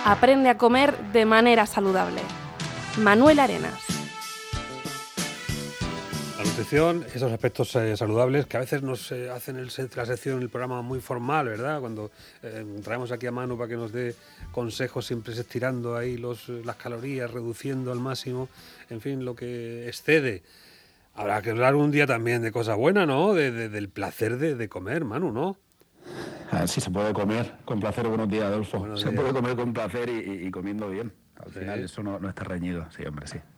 Aprende a comer de manera saludable. Manuel Arenas. La nutrición, esos aspectos saludables que a veces nos hacen la sección, el programa muy formal, ¿verdad? Cuando traemos aquí a Manu para que nos dé consejos, siempre es estirando ahí las calorías, reduciendo al máximo, en fin, lo que excede. Habrá que hablar un día también de cosas buenas, ¿no? Del placer de comer, Manu, ¿no? Sí, se puede comer con placer. Buenos días, Adolfo. Buenos se días. puede comer con placer y comiendo bien. Al Sí. final eso no está reñido. Sí, hombre, sí.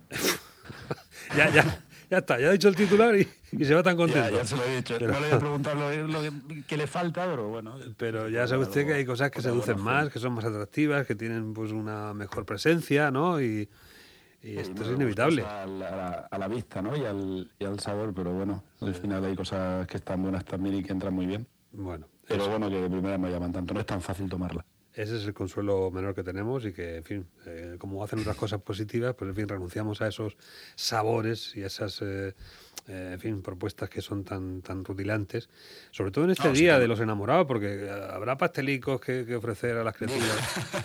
Ya está, ya ha dicho el titular y se va tan contento. Ya se lo he dicho. Pero, no le voy a preguntar lo que le falta, pero bueno. Pero ya sabe usted que hay cosas que seducen más, que son más atractivas, que tienen pues una mejor presencia, ¿no? Y esto es inevitable. A la vista, ¿no? Y al sabor, pero bueno, al final hay cosas que están buenas también y que entran muy bien. Bueno. Pero bueno, que de primera no llaman tanto, no es tan fácil tomarla. Ese es el consuelo menor que tenemos y que, en fin, como hacen otras cosas positivas, pues en fin, renunciamos a esos sabores y a esas, en fin, propuestas que son tan rutilantes, sobre todo en este día de los enamorados, porque habrá pastelicos que ofrecer a las criaturas.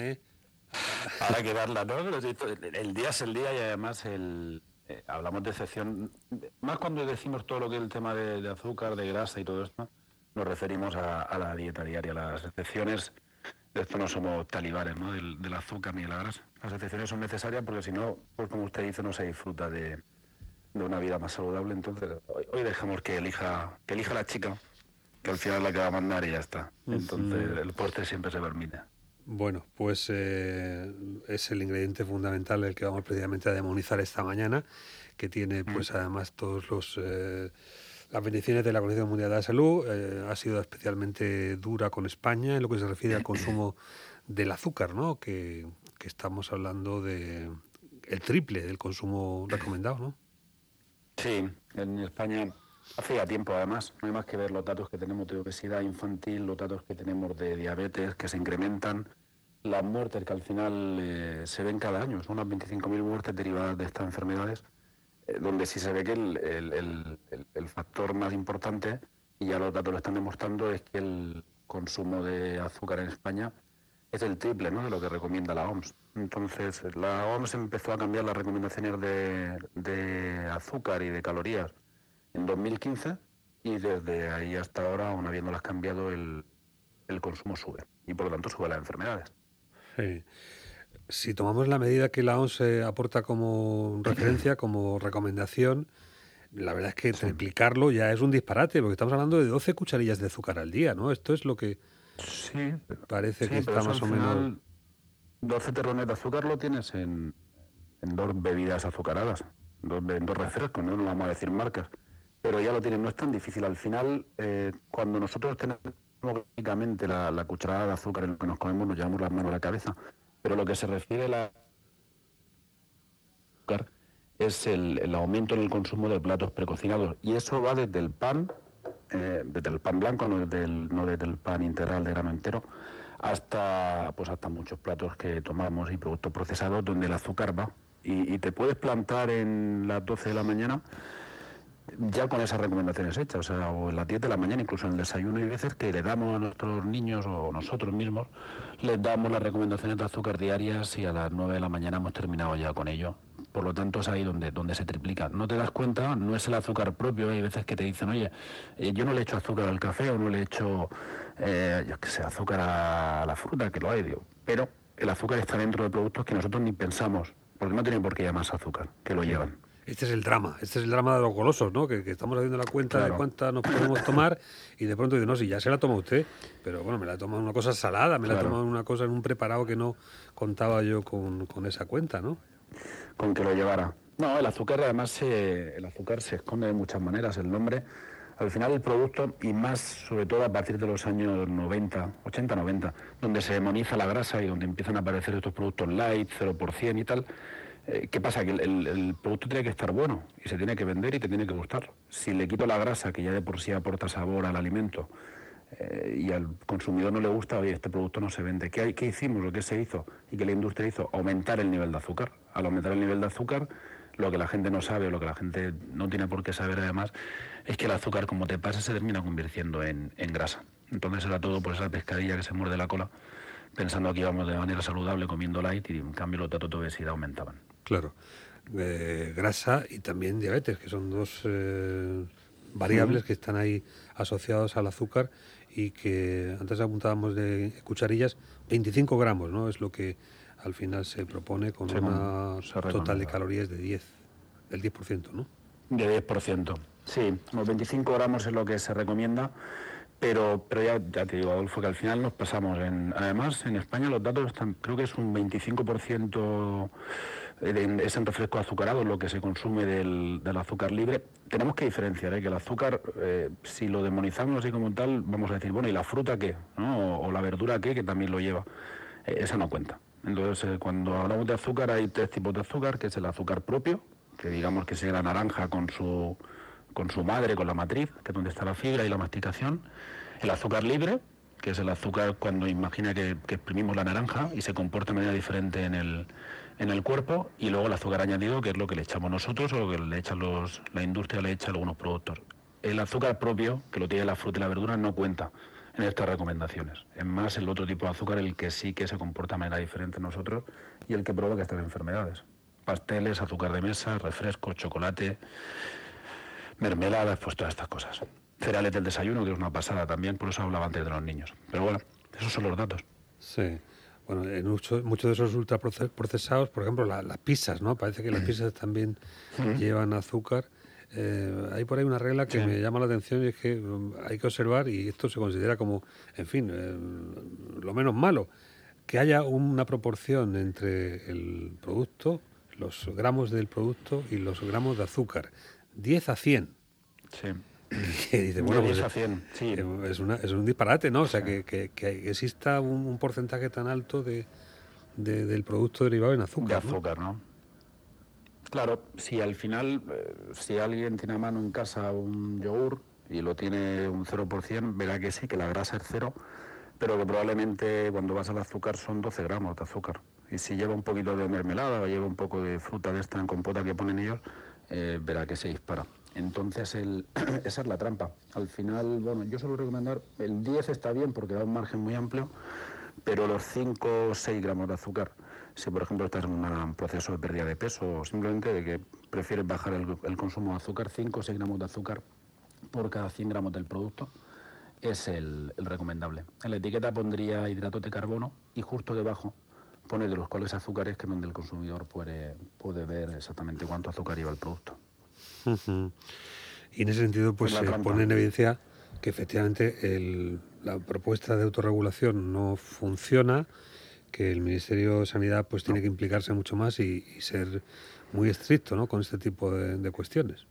Habrá que darla, ¿no? El día es el día y además hablamos de excepción, más cuando decimos todo lo que es el tema de azúcar, de grasa y todo esto, nos referimos a la dieta diaria, las excepciones. De esto no somos talibanes, ¿no? Del azúcar ni de la grasa. Las excepciones son necesarias porque si no, pues como usted dice, no se disfruta de una vida más saludable. Entonces, hoy dejamos que elija la chica, que al final es la que va a mandar y ya está. Entonces, el postre siempre se permite. Bueno, pues es el ingrediente fundamental el que vamos precisamente a demonizar esta mañana, que tiene pues además todos las bendiciones de la Organización Mundial de la Salud. Ha sido especialmente dura con España en lo que se refiere al consumo del azúcar, ¿no? Que estamos hablando de el triple del consumo recomendado, ¿no? Sí, en España hace ya tiempo además, no hay más que ver los datos que tenemos de obesidad infantil, los datos que tenemos de diabetes que se incrementan, las muertes que al final se ven cada año, son unas 25.000 muertes derivadas de estas enfermedades, donde sí se ve que el factor más importante, y ya los datos lo están demostrando, es que el consumo de azúcar en España es el triple, ¿no?, de lo que recomienda la OMS. Entonces, la OMS empezó a cambiar las recomendaciones de azúcar y de calorías en 2015 y desde ahí hasta ahora, aún habiéndolas cambiado, el consumo sube y por lo tanto sube las enfermedades. Sí. Si tomamos la medida que la OMS aporta como referencia, como recomendación, la verdad es que triplicarlo ya es un disparate, porque estamos hablando de 12 cucharillas de azúcar al día, ¿no? Esto es lo que parece que está más o menos... 12 terrones de azúcar lo tienes en 2 bebidas azucaradas, en 2 refrescos, no vamos a decir marcas, pero ya lo tienes, no es tan difícil. Al final, cuando nosotros tenemos lógicamente la cucharada de azúcar en lo que nos comemos, nos llevamos las manos a la cabeza, pero lo que se refiere a la azúcar es el aumento en el consumo de platos precocinados, y eso va desde el pan blanco, no desde el pan integral de grano entero, hasta muchos platos que tomamos y productos procesados donde el azúcar va. Y te puedes plantar en las 12 de la mañana ya con esas recomendaciones hechas, o en las 10 de la mañana, incluso en el desayuno. Hay veces que le damos a nuestros niños o nosotros mismos les damos las recomendaciones de azúcar diarias y a las 9 de la mañana hemos terminado ya con ello. Por lo tanto, es ahí donde se triplica. No te das cuenta, no es el azúcar propio. Hay veces que te dicen, oye, yo no le echo azúcar al café o no le echo, azúcar a la fruta, que lo hay, digo. Pero el azúcar está dentro de productos que nosotros ni pensamos, porque no tiene por qué llamarse azúcar, que lo llevan. Este es el drama de los golosos, ¿no? Que estamos haciendo la cuenta de cuánta nos podemos tomar y de pronto dice, no, si ya se la toma usted, pero bueno, me la he tomado una cosa salada, me la he tomado una cosa en un preparado que no contaba yo con esa cuenta, ¿no? Con que lo llevara. No, el azúcar además el azúcar se esconde de muchas maneras. El nombre, al final el producto, y más sobre todo a partir de los años 80-90, donde se demoniza la grasa y donde empiezan a aparecer estos productos light, 0% y tal. ¿Qué pasa? Que el producto tiene que estar bueno y se tiene que vender y te tiene que gustar. Si le quito la grasa, que ya de por sí aporta sabor al alimento, y al consumidor no le gusta, oye, este producto no se vende. ¿Qué hicimos o qué se hizo y qué la industria hizo? Aumentar el nivel de azúcar. Al aumentar el nivel de azúcar, lo que la gente no sabe, o lo que la gente no tiene por qué saber además, es que el azúcar, como te pasa, se termina convirtiendo en grasa. Entonces era todo por esa pescadilla que se muerde la cola, pensando que íbamos de manera saludable comiendo light y en cambio los datos de obesidad aumentaban. Claro. Grasa y también diabetes, que son dos variables que están ahí asociados al azúcar y que antes apuntábamos de cucharillas, 25 gramos, ¿no? Es lo que al final se propone con una total de calorías de 10, del 10%, ¿no? De 10%, sí, los 25 gramos es lo que se recomienda, pero ya te digo, Adolfo, que al final nos pasamos. Además, en España los datos están, creo que es un 25% es en refresco azucarado lo que se consume del azúcar libre. Tenemos que diferenciar, que el azúcar, si lo demonizamos así como tal, vamos a decir, bueno, ¿y la fruta qué? ¿No? O la verdura qué, que también lo lleva. Esa no cuenta. Entonces, cuando hablamos de azúcar, hay 3 tipos de azúcar, que es el azúcar propio, que digamos que sería la naranja con su madre, con la matriz, que es donde está la fibra y la masticación. El azúcar libre, que es el azúcar cuando imagina que exprimimos la naranja y se comporta de manera diferente en el cuerpo, y luego el azúcar añadido, que es lo que le echamos nosotros o lo que le echan la industria le echa a algunos productos. El azúcar propio, que lo tiene la fruta y la verdura, no cuenta en estas recomendaciones. Es más el otro tipo de azúcar el que sí que se comporta de manera diferente en nosotros y el que provoca estas enfermedades. Pasteles, azúcar de mesa, refrescos, chocolate, mermeladas, pues todas estas cosas. Cereales del desayuno, que es una pasada también, por eso hablaba antes de los niños. Pero bueno, esos son los datos. Sí. Bueno, en muchos de esos ultraprocesados, por ejemplo, las pizzas, ¿no? Parece que las pizzas también llevan azúcar. Hay por ahí una regla que me llama la atención y es que hay que observar, y esto se considera como, en fin, lo menos malo, que haya una proporción entre el producto, los gramos del producto y los gramos de azúcar. 10 a 100. Sí. Que dice, bueno, pues 10 a 100, sí. Es un disparate, ¿no? O sea, que exista un porcentaje tan alto del producto derivado en azúcar. De azúcar, ¿no? Claro, si al final, si alguien tiene a mano en casa un yogur y lo tiene un 0%, verá que sí, que la grasa es 0, pero que probablemente cuando vas al azúcar son 12 gramos de azúcar. Y si lleva un poquito de mermelada o lleva un poco de fruta de esta en compota que ponen ellos, verá que se dispara. Entonces, esa es la trampa. Al final, bueno, yo suelo recomendar, el 10 está bien porque da un margen muy amplio, pero los 5 o 6 gramos de azúcar, si por ejemplo estás en un proceso de pérdida de peso o simplemente de que prefieres bajar el consumo de azúcar, 5 o 6 gramos de azúcar por cada 100 gramos del producto es el recomendable. En la etiqueta pondría hidratos de carbono y justo debajo pone de los cuales azúcares, que es donde el consumidor puede ver exactamente cuánto azúcar lleva el producto. Y en ese sentido, pues se pone en evidencia que efectivamente la propuesta de autorregulación no funciona, que el Ministerio de Sanidad pues tiene que implicarse mucho más y ser muy estricto, ¿no?, con este tipo de cuestiones.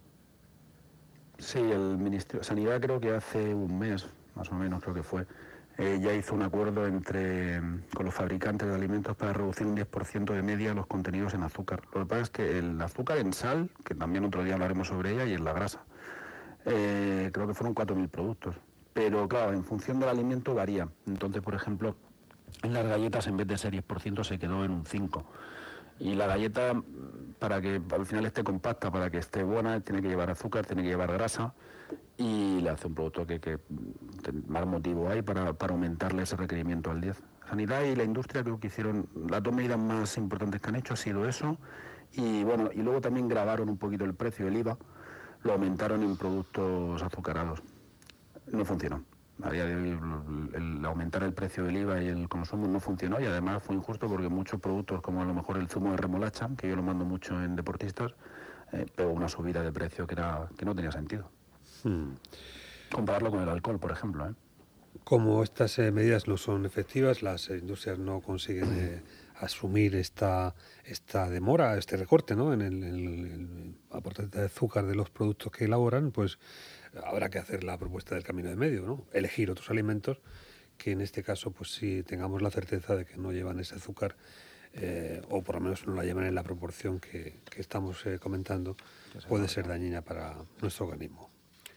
Sí, el Ministerio de Sanidad creo que hace un mes, más o menos creo que fue, ya hizo un acuerdo con los fabricantes de alimentos para reducir un 10% de media los contenidos en azúcar. Lo que pasa es que el azúcar en sal, que también otro día hablaremos sobre ella, y en la grasa, creo que fueron 4.000 productos. Pero claro, en función del alimento varía. Entonces, por ejemplo, en las galletas en vez de ser 10% se quedó en un 5%. Y la galleta, para que al final esté compacta, para que esté buena, tiene que llevar azúcar, tiene que llevar grasa, y le hace un producto que más motivo hay para aumentarle ese requerimiento al 10. Sanidad y la industria creo que hicieron las 2 medidas más importantes que han hecho ha sido eso, y bueno, y luego también grabaron un poquito el precio del IVA, lo aumentaron en productos azucarados. No funcionó. A día de hoy el aumentar el precio del IVA y el consumo no funcionó, y además fue injusto porque muchos productos, como a lo mejor el zumo de remolacha, que yo lo mando mucho en deportistas, pegó una subida de precio que no tenía sentido. Compararlo con el alcohol, por ejemplo. Como estas medidas no son efectivas, las industrias no consiguen asumir esta demora, este recorte, ¿no?, en el aporte de azúcar de los productos que elaboran, pues habrá que hacer la propuesta del camino de medio, ¿no? Elegir otros alimentos que en este caso, pues sí tengamos la certeza de que no llevan ese azúcar, o por lo menos no la llevan en la proporción que estamos comentando, puede ser dañina para nuestro organismo.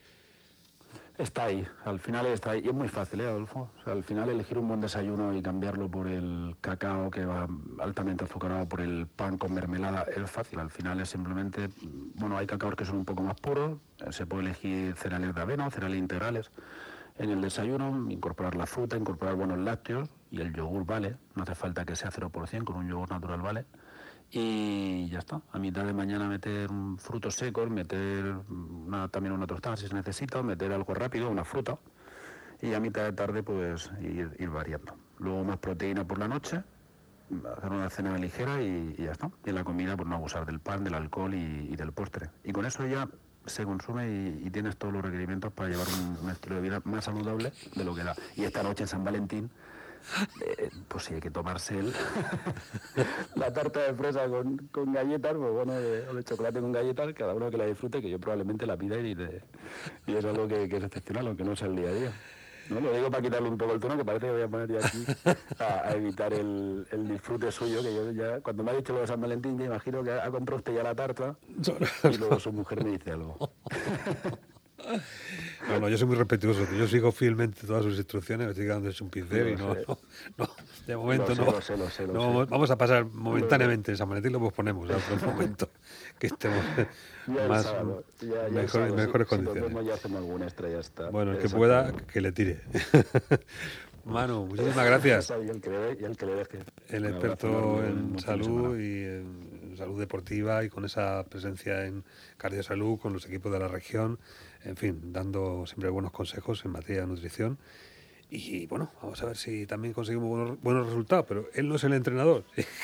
Está ahí, al final está ahí. Y es muy fácil, Adolfo? O sea, al final elegir un buen desayuno y cambiarlo por el cacao que va altamente azucarado, por el pan con mermelada, es fácil. Al final es simplemente, bueno, hay cacaos que son un poco más puros, se puede elegir cereales de avena o cereales integrales. En el desayuno, incorporar la fruta, incorporar buenos lácteos y el yogur vale. No hace falta que sea 0%, con un yogur natural vale. Y ya está. A mitad de mañana meter frutos secos, meter también una tostada si se necesita, meter algo rápido, una fruta. Y a mitad de tarde pues ir variando. Luego más proteína por la noche, hacer una cena ligera y ya está. Y en la comida pues no abusar del pan, del alcohol y del postre. Y con eso ya se consume y tienes todos los requerimientos para llevar un estilo de vida más saludable de lo que da. Y esta noche en San Valentín, pues sí hay que tomarse la tarta de fresa con galletas, pues bueno, o de chocolate con galletas, cada uno que la disfrute, que yo probablemente la pida y es algo que es excepcional, aunque no sea el día a día. No, lo digo para quitarle un poco el tono, que parece que voy a poner yo aquí a evitar el disfrute suyo, que yo ya, cuando me ha dicho lo de San Valentín, ya imagino que ha comprado usted ya la tarta y luego su mujer me dice algo. No, yo soy muy respetuoso, yo sigo fielmente todas sus instrucciones, me estoy quedando hecho un pincel y no, de momento lo sé. Vamos a pasar momentáneamente San Valentín, lo posponemos a otro momento, que estemos más mejores condiciones. Ya hacemos alguna extra, ya está. Bueno, el que pueda, que le tire. Manu, muchísimas gracias. Y el que le deje. El experto en salud y en salud deportiva y con esa presencia en cardiosalud, con los equipos de la región, en fin, dando siempre buenos consejos en materia de nutrición. Y bueno, vamos a ver si también conseguimos buenos resultados, pero él no es el entrenador.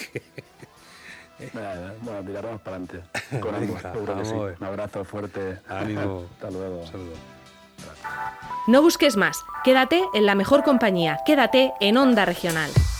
Bueno, tiraremos para adelante. Con ánimo, seguro que sí. Un abrazo fuerte. Ánimo. Hasta luego. Un saludo. No busques más. Quédate en la mejor compañía. Quédate en Onda Regional.